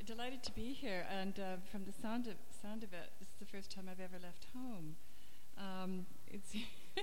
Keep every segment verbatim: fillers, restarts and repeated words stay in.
delighted to be here, and uh, from the sound of, sound of it, this is the first time I've ever left home. Um, it's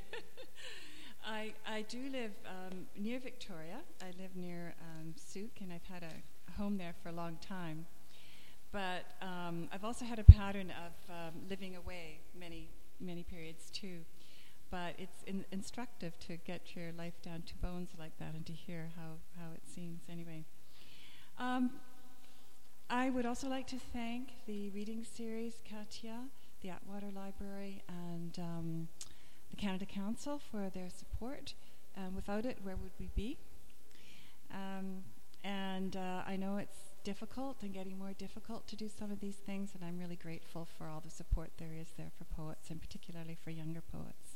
I, I do live um, near Victoria. I live near um, Souk, and I've had a, a home there for a long time. But um, I've also had a pattern of um, living away many, many periods too. But it's in- instructive to get your life down to bones like that and to hear how, how it seems anyway. Um, I would also like to thank the reading series, Katya, the Atwater Library, and um, the Canada Council for their support. Um, without it, where would we be? Um, and uh, I know it's difficult and getting more difficult to do some of these things, and I'm really grateful for all the support there is there for poets, and particularly for younger poets.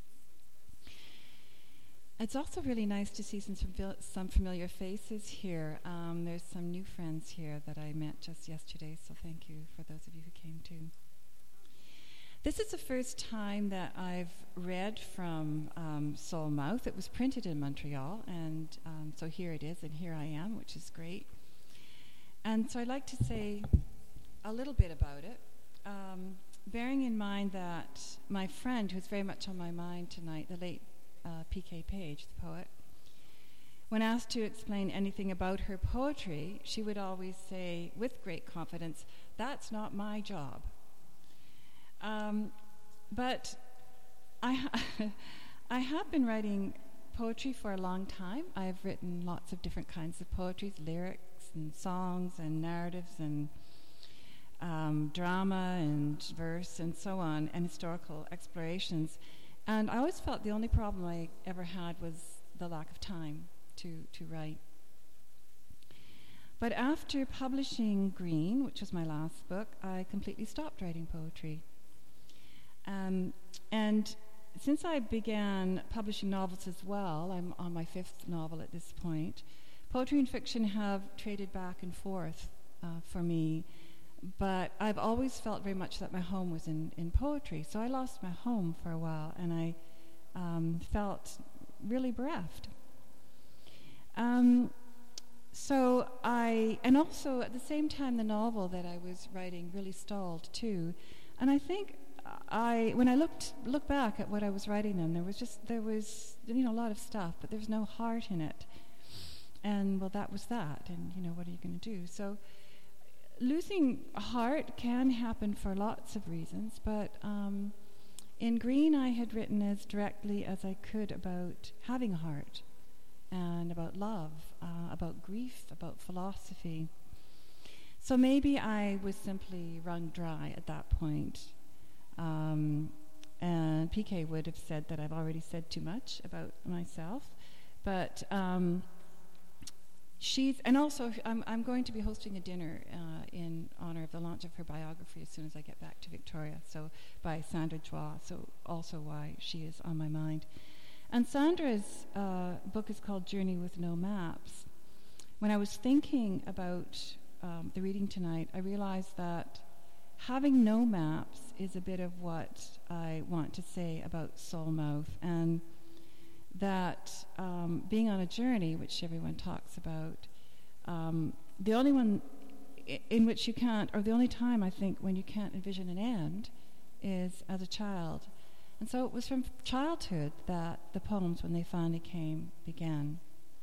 It's also really nice to see some, some familiar faces here. Um, there's some new friends here that I met just yesterday, so thank you for those of you who came too. This is the first time that I've read from um, Soul Mouth. It was printed in Montreal, and um, so here it is, and here I am, which is great. And so I'd like to say a little bit about it, um, bearing in mind that my friend, who's very much on my mind tonight, the late Uh, P K Page, the poet, when asked to explain anything about her poetry, she would always say, with great confidence, "That's not my job." Um, but I, ha- I have been writing poetry for a long time. I've written lots of different kinds of poetry, lyrics and songs and narratives and um, drama and verse and so on, and historical explorations. And I always felt the only problem I ever had was the lack of time to, to write. But after publishing Green, which was my last book, I completely stopped writing poetry. Um, and since I began publishing novels as well, I'm on my fifth novel at this point, poetry and fiction have traded back and forth uh, for me. But I've always felt very much that my home was in, in poetry. So I lost my home for a while, and I um, felt really bereft. Um, so I, and also at the same time, the novel that I was writing really stalled too. And I think I, when I looked look back at what I was writing then, there was just, there was, you know, a lot of stuff, but there was no heart in it. And well, that was that. And, you know, what are you going to do? So losing a heart can happen for lots of reasons, but um, in Green I had written as directly as I could about having a heart and about love, uh, about grief, about philosophy. So maybe I was simply wrung dry at that point. Um, and P K would have said that I've already said too much about myself, but um, She's, and also I'm, I'm going to be hosting a dinner uh, in honor of the launch of her biography as soon as I get back to Victoria, so by Sandra Joie, so also why she is on my mind. And Sandra's uh, book is called Journey with No Maps. When I was thinking about um, the reading tonight, I realized that having no maps is a bit of what I want to say about Soul Mouth, and that um, being on a journey, which everyone talks about, um, the only one I- in which you can't, or the only time I think when you can't envision an end, is as a child. And so it was from childhood that the poems, when they finally came, began.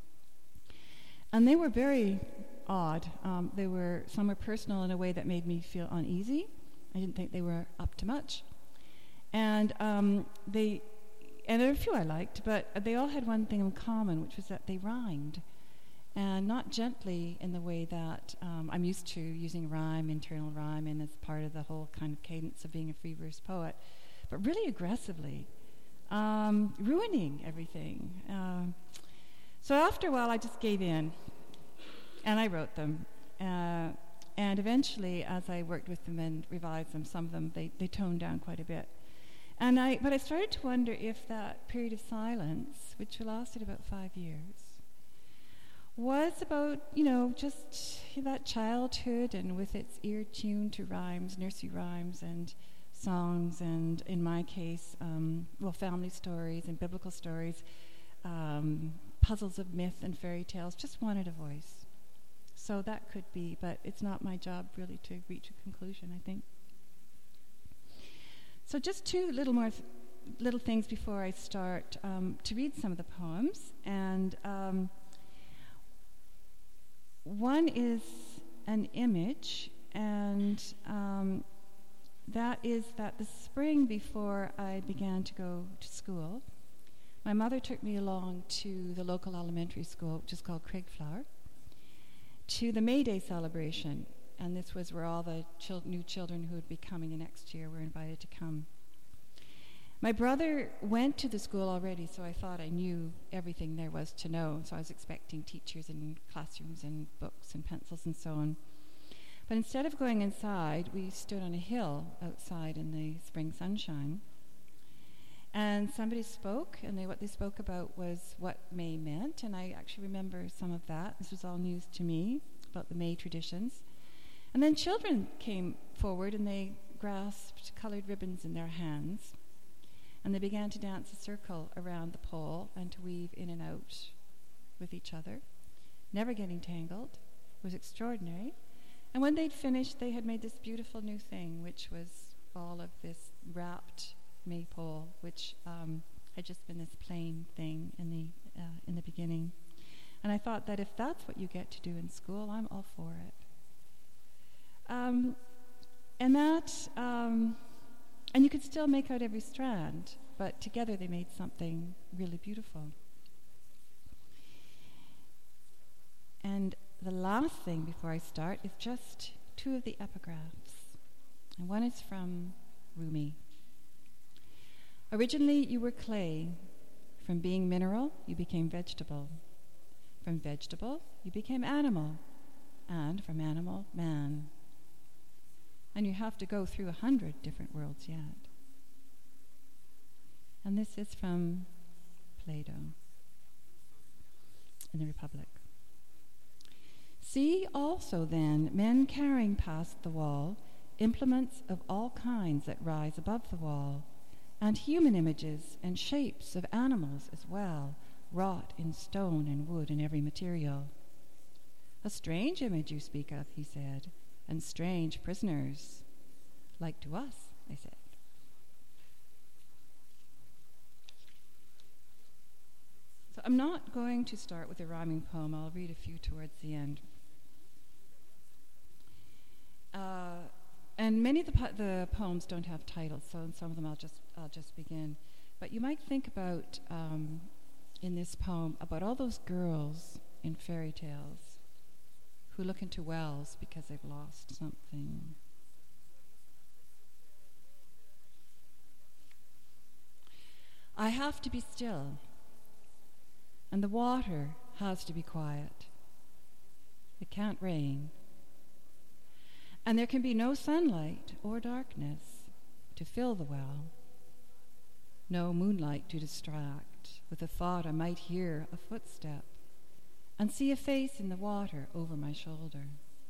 And they were very odd. Um, they were, some were personal in a way that made me feel uneasy. I didn't think they were up to much. And um, they And there were a few I liked, but they all had one thing in common, which was that they rhymed. And not gently in the way that um, I'm used to using rhyme, internal rhyme, and as part of the whole kind of cadence of being a free verse poet, but really aggressively, um, ruining everything. Uh, so after a while, I just gave in, and I wrote them. Uh, and eventually, as I worked with them and revised them, some of them, they, they toned down quite a bit. And I, but I started to wonder if that period of silence, which lasted about five years, was about, you know, just that childhood and with its ear tuned to rhymes, nursery rhymes and songs, and in my case, um, well, family stories and biblical stories, um, puzzles of myth and fairy tales, just wanted a voice. So that could be, but it's not my job really to reach a conclusion, I think. So just two little more th- little things before I start um, to read some of the poems. And um, one is an image, and um, that is that the spring before I began to go to school, my mother took me along to the local elementary school, which is called Craigflower, to the May Day celebration. And this was where all the chil- new children who would be coming in next year were invited to come. My brother went to the school already, so I thought I knew everything there was to know. So I was expecting teachers and classrooms and books and pencils and so on. But instead of going inside, we stood on a hill outside in the spring sunshine. And somebody spoke, and they, what they spoke about was what May meant, and I actually remember some of that. This was all news to me, about the May traditions. And then children came forward, and they grasped colored ribbons in their hands, and they began to dance a circle around the pole and to weave in and out with each other, never getting tangled. It was extraordinary. And when they'd finished, they had made this beautiful new thing, which was all of this wrapped maypole, which um, had just been this plain thing in the uh, in the beginning. And I thought that if that's what you get to do in school, I'm all for it. Um, and that, um, and you could still make out every strand, but together they made something really beautiful. And the last thing before I start is just two of the epigraphs. And one is from Rumi. Originally, you were clay. From being mineral, you became vegetable. From vegetable, you became animal. And from animal, man. And you have to go through a hundred different worlds yet. And this is from Plato in the Republic. See also then men carrying past the wall implements of all kinds that rise above the wall, and human images and shapes of animals as well, wrought in stone and wood and every material. A strange image you speak of, he said, and strange prisoners, like to us, I said. So I'm not going to start with a rhyming poem. I'll read a few towards the end. Uh, and many of the, po- the poems don't have titles, so in some of them I'll just I'll just begin. But you might think about um, in this poem about all those girls in fairy tales who look into wells because they've lost something. I have to be still, and the water has to be quiet. It can't rain. And there can be no sunlight or darkness to fill the well, no moonlight to distract with the thought I might hear a footstep and see a face in the water over my shoulder.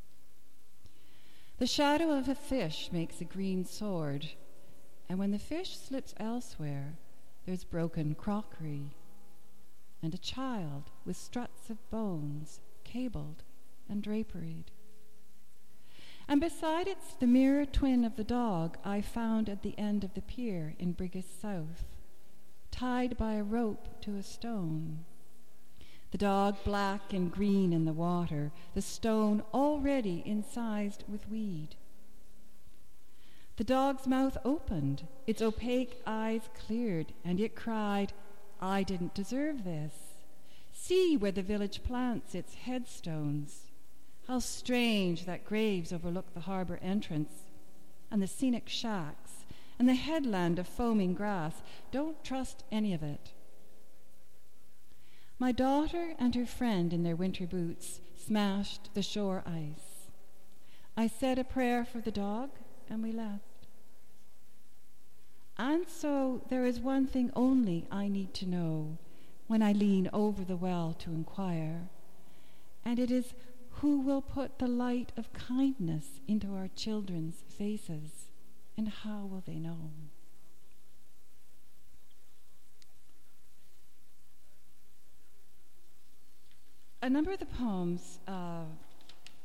The shadow of a fish makes a green sword, and when the fish slips elsewhere, there's broken crockery and a child with struts of bones, cabled and draperied. And beside it's the mirror twin of the dog I found at the end of the pier in Brigus South, tied by a rope to a stone. The dog black and green in the water, the stone already incised with weed. The dog's mouth opened, its opaque eyes cleared, and it cried, I didn't deserve this. See where the village plants its headstones. How strange that graves overlook the harbor entrance and the scenic shacks and the headland of foaming grass. Don't trust any of it. My daughter and her friend in their winter boots smashed the shore ice. I said a prayer for the dog and we left. And so there is one thing only I need to know when I lean over the well to inquire, and it is who will put the light of kindness into our children's faces, and how will they know? A number of the poems uh,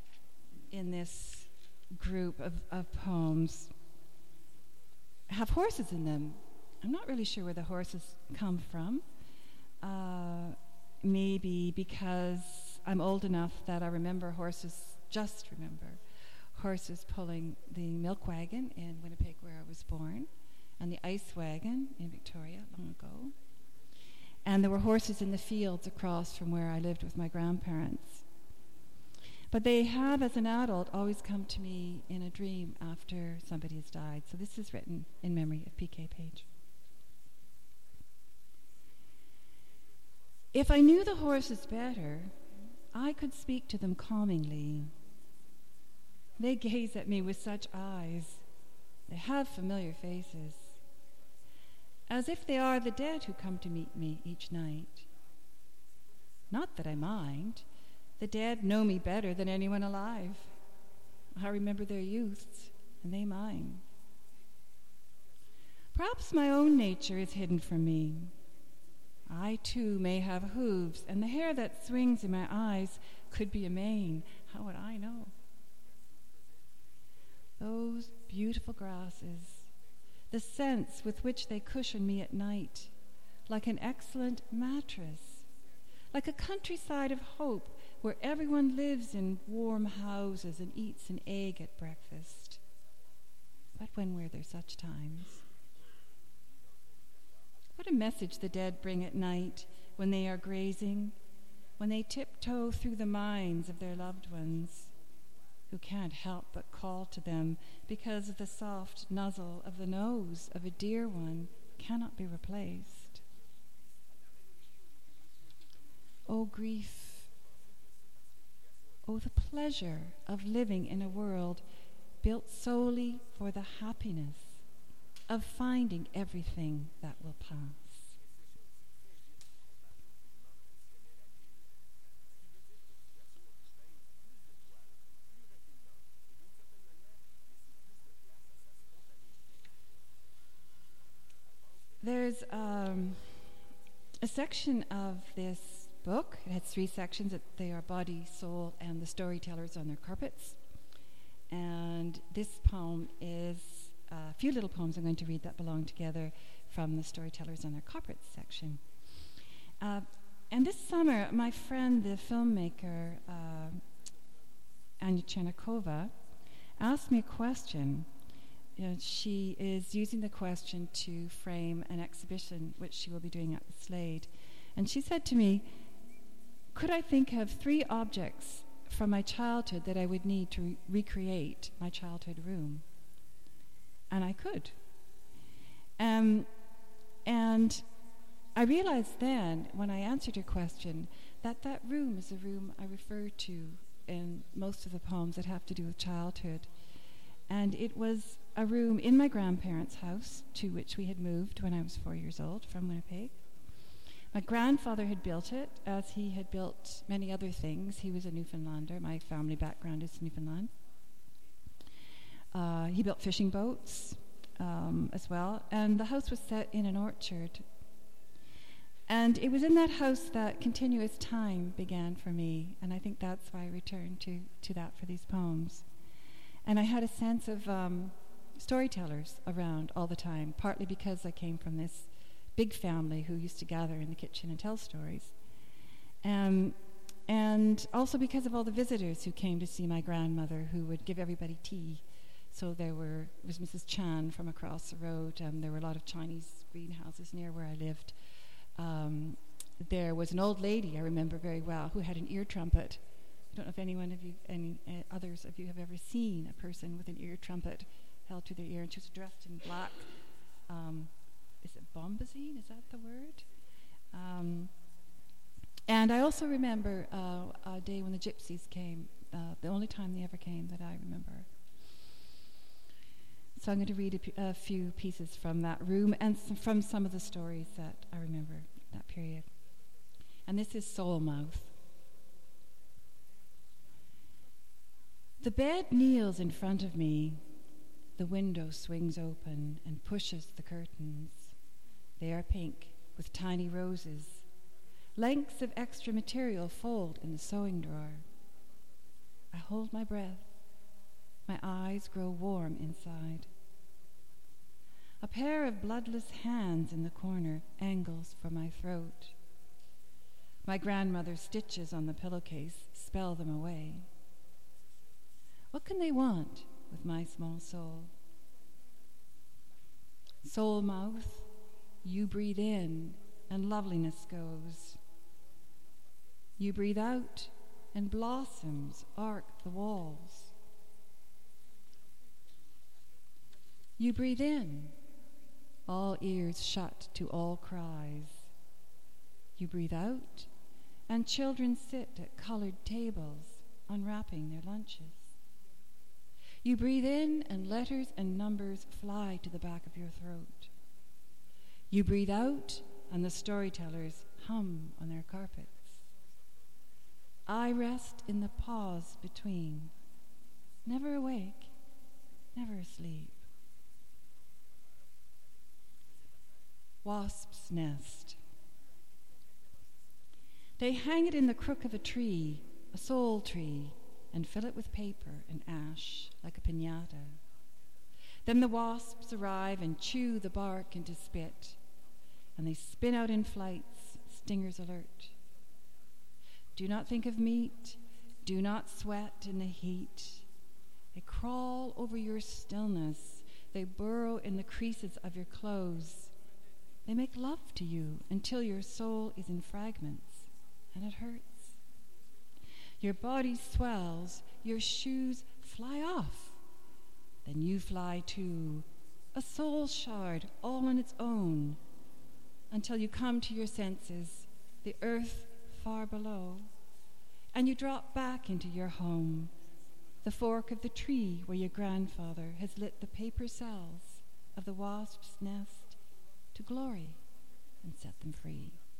in this group of, of poems have horses in them. I'm not really sure where the horses come from. Uh, maybe because I'm old enough that I remember horses, just remember horses pulling the milk wagon in Winnipeg where I was born, and the ice wagon in Victoria long ago. And there were horses in the fields across from where I lived with my grandparents. But they have, as an adult, always come to me in a dream after somebody has died. So this is written in memory of P K Page. If I knew the horses better, I could speak to them calmingly. They gaze at me with such eyes. They have familiar faces, as if they are the dead who come to meet me each night. Not that I mind. The dead know me better than anyone alive. I remember their youths, and they mine. Perhaps my own nature is hidden from me. I, too, may have hooves, and the hair that swings in my eyes could be a mane. How would I know? Those beautiful grasses, the scents with which they cushion me at night, like an excellent mattress, like a countryside of hope where everyone lives in warm houses and eats an egg at breakfast. But when were there such times? What a message the dead bring at night when they are grazing, when they tiptoe through the minds of their loved ones, who can't help but call to them because the soft nuzzle of the nose of a dear one cannot be replaced. Oh, grief. Oh, the pleasure of living in a world built solely for the happiness of finding everything that will pass. There's um, a section of this book. It has three sections. They are Body, Soul, and the Storytellers on Their Carpets. And this poem is a few little poems I'm going to read that belong together from the Storytellers on Their Carpets section. Uh, and this summer, my friend, the filmmaker, uh, Anya Chernikova, asked me a question. Uh, she is using the question to frame an exhibition which she will be doing at the Slade. And she said to me, could I think of three objects from my childhood that I would need to re- recreate my childhood room? And I could. Um, and I realized then, when I answered her question, that that room is a room I refer to in most of the poems that have to do with childhood. And it was a room in my grandparents' house, to which we had moved when I was four years old from Winnipeg. My grandfather had built it, as he had built many other things. He was a Newfoundlander. My family background is Newfoundland. Uh, he built fishing boats um, as well, and the house was set in an orchard. And it was in that house that continuous time began for me, and I think that's why I returned to, to that for these poems. And I had a sense of um, storytellers around all the time, partly because I came from this big family who used to gather in the kitchen and tell stories. Um, and also because of all the visitors who came to see my grandmother, who would give everybody tea. So there were, it was Missus Chan from across the road, and there were a lot of Chinese greenhouses near where I lived. Um, there was an old lady I remember very well who had an ear trumpet. I don't know if anyone of you, any uh, others of you have ever seen a person with an ear trumpet held to their ear, and she was dressed in black. Um, is it bombazine? Is that the word? Um, and I also remember uh, a day when the gypsies came, uh, the only time they ever came that I remember. So I'm going to read a, p- a few pieces from that room and s- from some of the stories that I remember that period. And this is Soul Mouth. The bed kneels in front of me. The window swings open and pushes the curtains. They are pink with tiny roses. Lengths of extra material fold in the sewing drawer. I hold my breath My eyes grow warm inside. A pair of bloodless hands in the corner angles for my throat. My grandmother's stitches on the pillowcase spell them away. What can they want with my small soul? Soul mouth, you breathe in and loveliness goes. You breathe out and blossoms arc the walls. You breathe in, all ears shut to all cries. You breathe out, and children sit at colored tables, unwrapping their lunches. You breathe in, and letters and numbers fly to the back of your throat. You breathe out, and the storytellers hum on their carpets. I rest in the pause between, never awake, never asleep. Wasp's nest. They hang it in the crook of a tree, a soul tree, and fill it with paper and ash like a piñata. Then the wasps arrive and chew the bark into spit, and they spin out in flights, stingers alert. Do not think of meat, do not sweat in the heat. They crawl over your stillness, they burrow in the creases of your clothes. They make love to you until your soul is in fragments, and it hurts. Your body swells, your shoes fly off. Then you fly too, a soul shard all on its own, until you come to your senses, the earth far below, and you drop back into your home, the fork of the tree where your grandfather has lit the paper cells of the wasp's nest to glory and set them free.